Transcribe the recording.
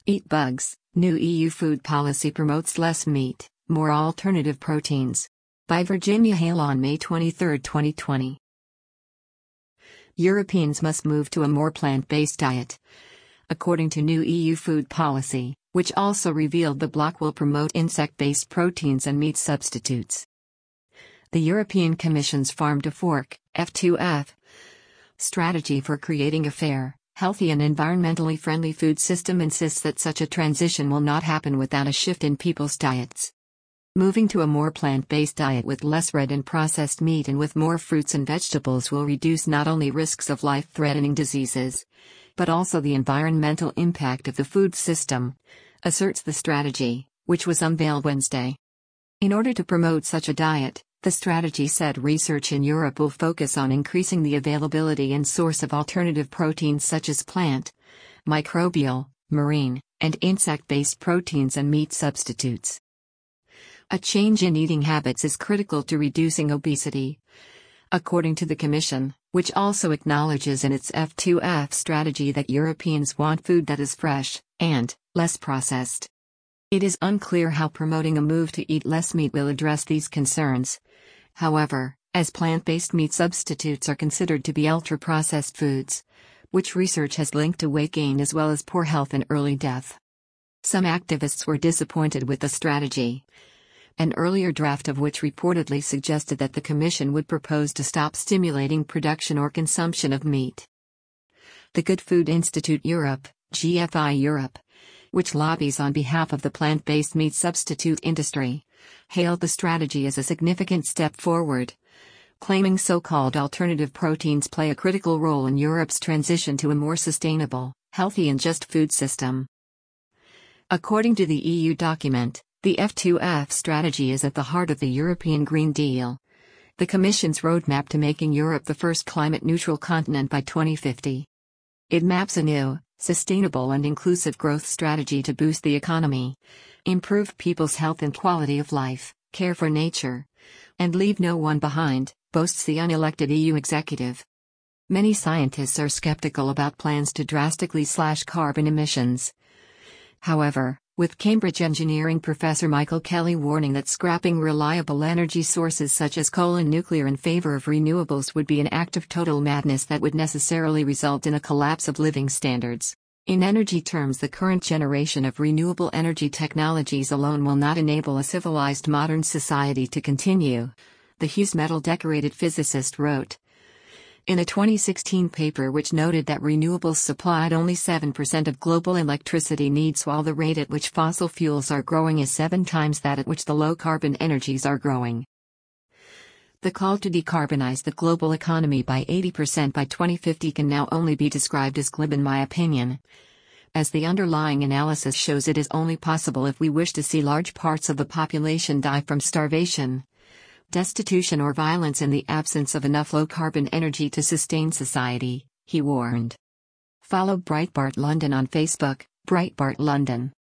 Eat bugs. New EU food policy promotes less meat, more alternative proteins. By Virginia Hale on May 23, 2020. Europeans must move to a more plant-based diet. According to new EU food policy, which also revealed the bloc will promote insect-based proteins and meat substitutes. The European Commission's Farm to Fork (F2F) strategy for creating a fair, healthy and environmentally friendly food system insists that such a transition will not happen without a shift in people's diets. Moving to a more plant-based diet with less red and processed meat and with more fruits and vegetables will reduce not only risks of life-threatening diseases, but also the environmental impact of the food system, asserts the strategy, which was unveiled Wednesday. In order to promote such a diet, the strategy said research in Europe will focus on increasing the availability and source of alternative proteins such as plant, microbial, marine, and insect-based proteins and meat substitutes. A change in eating habits is critical to reducing obesity. According to the Commission, which also acknowledges in its F2F strategy that Europeans want food that is fresh and less processed. It is unclear how promoting a move to eat less meat will address these concerns. However, as plant-based meat substitutes are considered to be ultra-processed foods, which research has linked to weight gain as well as poor health and early death. Some activists were disappointed with the strategy, an earlier draft of which reportedly suggested that the Commission would propose to stop stimulating production or consumption of meat. The Good Food Institute Europe, GFI Europe, which lobbies on behalf of the plant-based meat substitute industry, hailed the strategy as a significant step forward, claiming so-called alternative proteins play a critical role in Europe's transition to a more sustainable, healthy and just food system. According to the EU document, the F2F strategy is at the heart of the European Green Deal, the Commission's roadmap to making Europe the first climate-neutral continent by 2050. It maps a new, sustainable and inclusive growth strategy to boost the economy, improve people's health and quality of life, care for nature, and leave no one behind, boasts the unelected EU executive. Many scientists are skeptical about plans to drastically slash carbon emissions. However, with Cambridge engineering professor Michael Kelly warning that scrapping reliable energy sources such as coal and nuclear in favor of renewables would be an act of total madness that would necessarily result in a collapse of living standards. In energy terms, the current generation of renewable energy technologies alone will not enable a civilized modern society to continue, the Hughes Medal-decorated physicist wrote. In a 2016 paper which noted that renewables supplied only 7% of global electricity needs while the rate at which fossil fuels are growing is 7 times that at which the low-carbon energies are growing. The call to decarbonize the global economy by 80% by 2050 can now only be described as glib in my opinion, as the underlying analysis shows it is only possible if we wish to see large parts of the population die from starvation, destitution or violence in the absence of enough low-carbon energy to sustain society, he warned. Follow Breitbart London on Facebook, Breitbart London.